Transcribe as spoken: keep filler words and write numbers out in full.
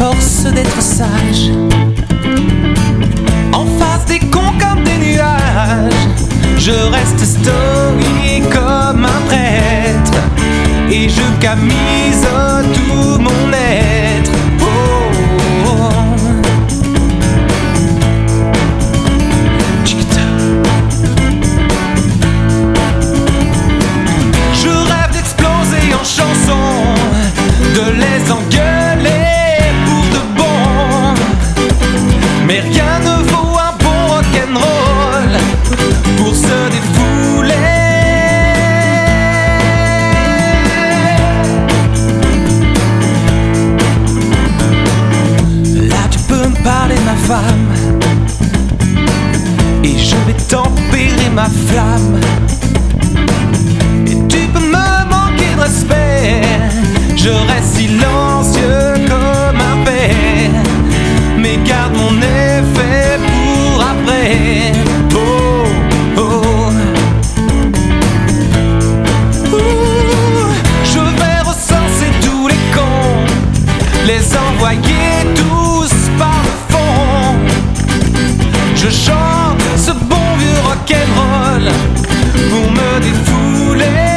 force d'être sage. En face des cons comme des nuages, je reste stoïque comme un prêtre, et je camise tout mon être. Oh, oh, oh. Je rêve d'exploser en chanson, de les engueuler pour de bon. Mais rien ne vaut un bon rock'n'roll pour se défouler. Là tu peux me parler de ma femme, et je vais tempérer ma flamme. Et tu peux me manquer de respect, je reste silencieux comme un père, mais garde mon effet pour après. Oh, oh. Ouh, je vais recenser tous les cons, les envoyer tous par le fond. Je chante ce bon vieux rock'n'roll pour me défouler.